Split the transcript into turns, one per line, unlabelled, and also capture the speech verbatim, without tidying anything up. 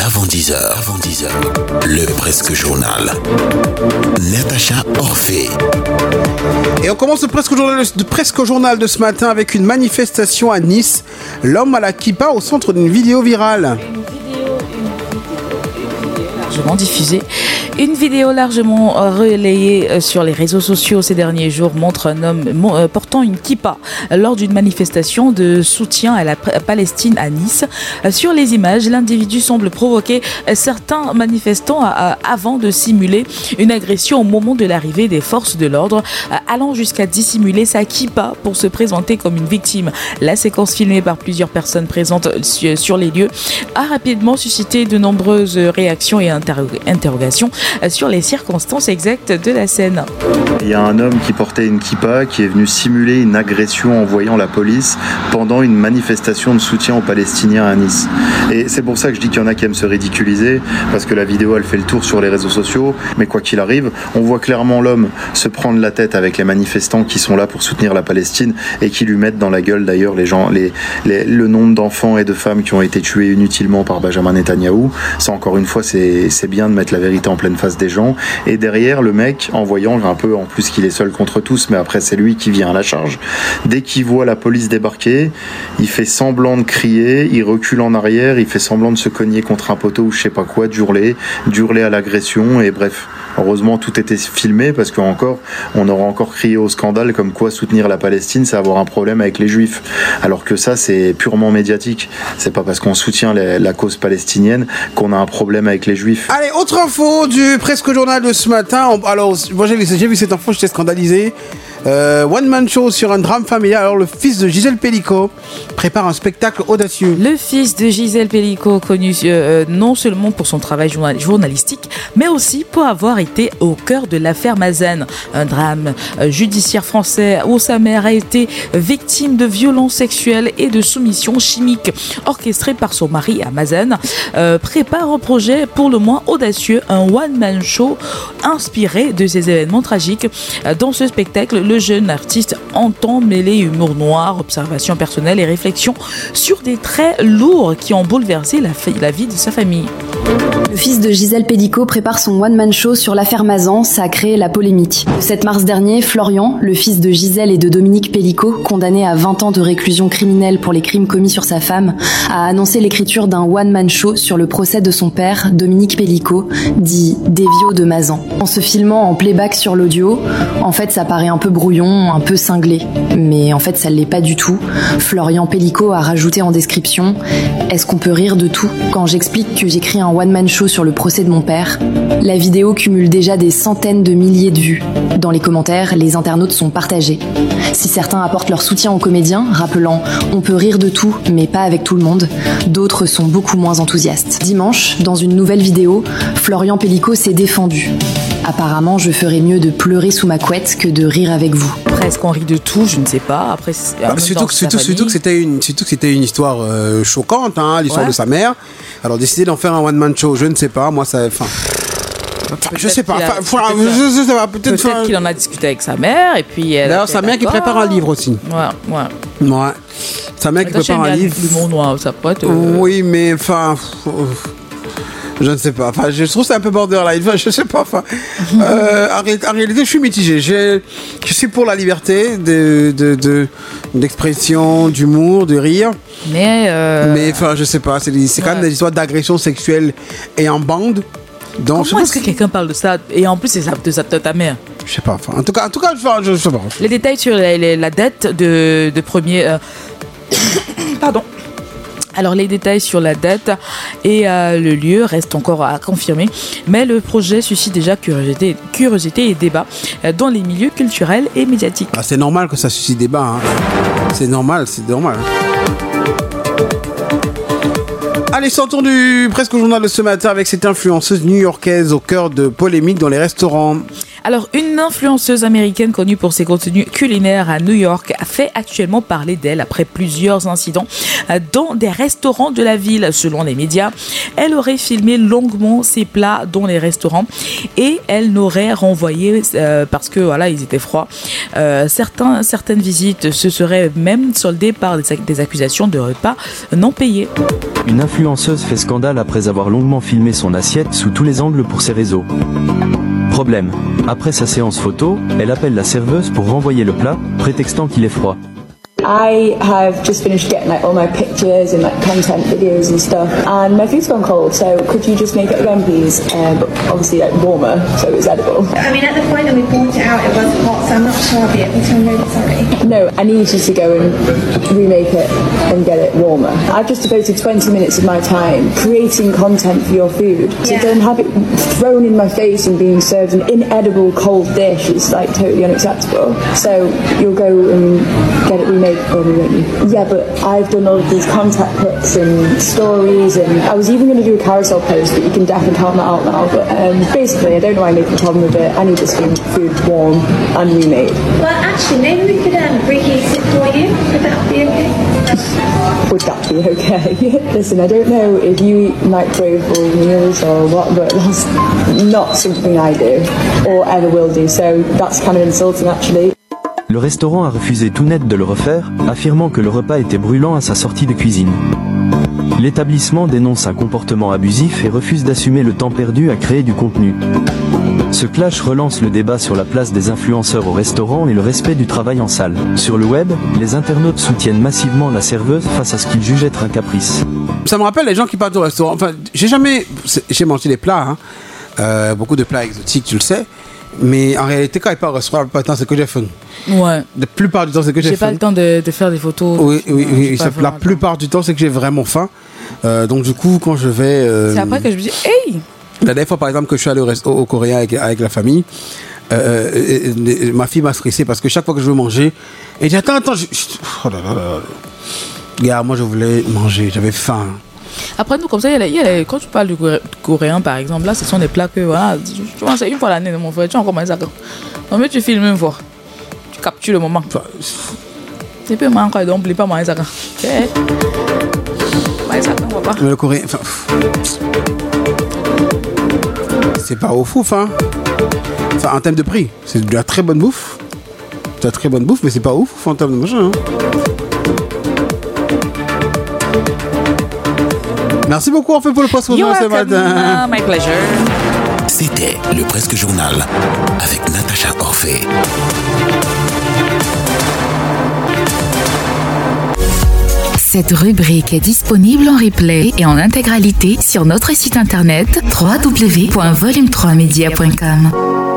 L'avant dix heures, avant dix heures, le Presque Journal. Natacha Orphée.
Et on commence le Presque Journal, de Presque Journal de ce matin avec une manifestation à Nice. L'homme à la kippa au centre d'une vidéo virale.
Largement diffusée. Une vidéo largement relayée sur les réseaux sociaux ces derniers jours montre un homme portant une kippa lors d'une manifestation de soutien à la Palestine à Nice. Sur les images, l'individu semble provoquer certains manifestants avant de simuler une agression au moment de l'arrivée des forces de l'ordre, allant jusqu'à dissimuler sa kippa pour se présenter comme une victime. La séquence filmée par plusieurs personnes présentes sur les lieux a rapidement suscité de nombreuses réactions et interrogations sur les circonstances exactes de la scène.
Il y a un homme qui portait une kippa qui est venu simuler une agression en voyant la police pendant une manifestation de soutien aux Palestiniens à Nice. Et c'est pour ça que je dis qu'il y en a qui aiment se ridiculiser, parce que la vidéo elle fait le tour sur les réseaux sociaux, mais quoi qu'il arrive, on voit clairement l'homme se prendre la tête avec les manifestants qui sont là pour soutenir la Palestine et qui lui mettent dans la gueule d'ailleurs les gens, les, les, le nombre d'enfants et de femmes qui ont été tués inutilement par Benjamin Netanyahou. Ça encore une fois c'est, c'est bien de mettre la vérité en pleine face des gens. Et derrière le mec, en voyant un peu en plus qu'il est seul contre tous, mais après c'est lui qui vient à la charge, dès qu'il voit la police débarquer, il fait semblant de crier, il recule en arrière, il fait semblant de se cogner contre un poteau ou je sais pas quoi, d'hurler, d'hurler à l'agression, et bref. Heureusement, tout était filmé parce qu'encore, on aura encore crié au scandale comme quoi soutenir la Palestine, c'est avoir un problème avec les Juifs. Alors que ça, c'est purement médiatique. C'est pas parce qu'on soutient la, la cause palestinienne qu'on a un problème avec les Juifs.
Allez, autre info du Presque Journal de ce matin. Alors, moi j'ai vu, j'ai vu cette info, j'étais scandalisé. Euh, one man show sur un drame familial. Alors le fils de Gisèle Pelicot prépare un spectacle audacieux.
Le fils de Gisèle Pelicot, connu euh, non seulement pour son travail journal- journalistique, mais aussi pour avoir été au cœur de l'affaire Mazen, un drame euh, judiciaire français où sa mère a été victime de violences sexuelles et de soumission chimique orchestrée par son mari à Mazen, euh, prépare un projet pour le moins audacieux, un one man show inspiré de ces événements tragiques. Dans ce spectacle, le Le jeune artiste entend mêler humour noir, observation personnelle et réflexion sur des traits lourds qui ont bouleversé la, f- la vie de sa famille.
Le fils de Gisèle Pelicot prépare son one-man show sur l'affaire Mazan, ça a créé la polémique. Le sept mars dernier, Florian, le fils de Gisèle et de Dominique Pelicot, condamné à vingt ans de réclusion criminelle pour les crimes commis sur sa femme, a annoncé l'écriture d'un one-man show sur le procès de son père, Dominique Pelicot, dit Dévio de Mazan. En se filmant en playback sur l'audio, en fait ça paraît un peu brouillon, un peu cinglé. Mais en fait ça l'est pas du tout. Florian Pelicot a rajouté en description « Est-ce qu'on peut rire de tout ?» Quand j'explique que j'écris un one-man show sur le procès de mon père, la vidéo cumule déjà des centaines de milliers de vues. Dans les commentaires, les internautes sont partagés. Si certains apportent leur soutien aux comédiens, rappelant « On peut rire de tout, mais pas avec tout le monde », d'autres sont beaucoup moins enthousiastes. Dimanche, dans une nouvelle vidéo, Florian Pelicot s'est défendu. Apparemment, je ferais mieux de pleurer sous ma couette que de rire avec vous.
Presque on rit de tout, je ne sais pas. Après, c'est,
Bah, surtout, que, surtout, surtout, que c'était une, surtout que c'était une histoire euh, choquante, hein, l'histoire
Ouais.
de sa mère. Alors décider d'en faire un one-man show, je ne sais pas. Moi, ça... Enfin, je sais pas.
qu'il a-
Enfin, voilà,
peut-être
je, je sais pas. Peut-être...
Peut-être
enfin,
qu'il en a discuté avec sa mère et puis elle
D'ailleurs,
a fait
sa mère qui
d'accord.
prépare un livre aussi.
Ouais, ouais.
Ouais. Sa mère qui
Toi, j'aime
prépare un
bien
livre.
l'humour noir, ça pourrait être, euh,
Oui, mais enfin... Je ne sais pas. Enfin, je trouve ça un peu borderline. Enfin, je sais pas. Enfin, euh, en, ré- en réalité, je suis mitigé. Je, je suis pour la liberté de, de, de, d'expression, d'humour, de rire.
Mais, euh,
Mais enfin, je sais pas. C'est, des- c'est quand
ouais.
même des histoires d'agression sexuelle et en bande. Donc,
comment
je
est-ce
sais
que
pas
quelqu'un parle de ça et en plus c'est ça- de, sa- de ta mère?
si- Je sais pas. Enfin, en tout cas, en tout cas, enfin, je, je sais pas.
Les détails sur la, la- la date de, de premier. euh, Pardon. Alors les détails sur la date et euh, le lieu restent encore à confirmer, mais le projet suscite déjà curiosité, curiosité et débat euh, dans les milieux culturels et médiatiques.
Ah, c'est normal que ça suscite débat. Hein. C'est normal, c'est normal. Allez, sortons du presque journal de ce matin avec cette influenceuse new-yorkaise au cœur de polémiques dans les restaurants.
Alors, une influenceuse américaine connue pour ses contenus culinaires à New York a fait actuellement parler d'elle après plusieurs incidents dans des restaurants de la ville. Selon les médias, elle aurait filmé longuement ses plats dans les restaurants et elle n'aurait renvoyé euh, parce que voilà, ils étaient froids. Euh, certains, certaines visites se seraient même soldées par des, des accusations de repas non payés.
Une influenceuse fait scandale après avoir longuement filmé son assiette sous tous les angles pour ses réseaux. Problème. Après sa séance photo, elle appelle la serveuse pour renvoyer le plat, prétextant qu'il est froid.
I have just finished getting like all my pictures and like content videos and stuff, and my food's gone cold. So could you just make it again, please? Uh, but obviously like warmer, so it was edible.
I mean, at the point that we brought it out, it was hot, so I'm not sure I'll be able to remove it. Sorry.
No, I need you to go and remake it and get it warmer. I've just devoted twenty minutes of my time creating content for your food. So
Yeah.
then have it thrown in my face and being served an inedible cold dish is like totally unacceptable. So you'll go and get it remade for me, won't you? Yeah, but I've done all of these contact pics and stories, and I was even going to do a carousel post, but you can definitely count that out now. But um, basically, I don't know why I make a problem with it. I need this food, food warm and remade.
Well, actually, maybe we could um, reheat it for you. Would that be okay?
Would that be okay? Listen, I don't know if you eat microwavable meals or what, but that's not something I do or ever will do. So that's kind of insulting, actually.
Le restaurant a refusé tout net de le refaire, affirmant que le repas était brûlant à sa sortie de cuisine. L'établissement dénonce un comportement abusif et refuse d'assumer le temps perdu à créer du contenu. Ce clash relance le débat sur la place des influenceurs au restaurant et le respect du travail en salle. Sur le web, les internautes soutiennent massivement la serveuse face à ce qu'ils jugent être un caprice.
Ça me rappelle les gens qui partent au restaurant. Enfin, j'ai jamais... J'ai mangé des plats, hein. euh, beaucoup de plats exotiques, tu le sais. Mais en réalité, quand ils partent au restaurant, la plupart du temps, c'est que j'ai fun.
Ouais.
La plupart du temps, c'est que j'ai,
J'ai
faim.
pas le temps de, de faire des photos.
Oui, oui,
Non,
oui.
j'ai pas
Ça,
vraiment
la
le temps.
plupart du temps, c'est que j'ai vraiment faim. Euh, donc, du coup, quand je vais. Euh,
C'est après que je me dis, hey!
La dernière fois, par exemple, que je suis allé au, resto, au Coréen avec, avec la famille, euh, euh, euh, ma fille m'a stressé parce que chaque fois que je veux manger, elle dit attends, attends, je, je, oh là là là. Regarde, moi je voulais manger, j'avais faim.
Après, nous, comme ça, il y a les- il y a les- quand tu parles du coré- coréen, par exemple, là, ce sont des plats que, voilà, tu tu vois, c'est une fois l'année, mon frère, tu as encore mangé ça quand? Non, mais tu filmes une fois. Tu captures le moment.
Enfin,
C'est peu moins encore, donc, n'oublie pas manger ça quand. Ok. Manger ça quand, on va pas.
mais le Coréen, enfin, pff, c'est pas au fouf, hein. Enfin, en termes de prix, c'est de la très bonne bouffe. C'est de la très bonne bouffe, mais c'est pas ouf en termes de machin. Hein. Merci beaucoup, en fait, pour le post
You're
ce
welcome.
matin.
My pleasure.
C'était le Presque Journal avec Natacha Orphée.
Cette rubrique est disponible en replay et en intégralité sur notre site internet w w w point volume trois media point com.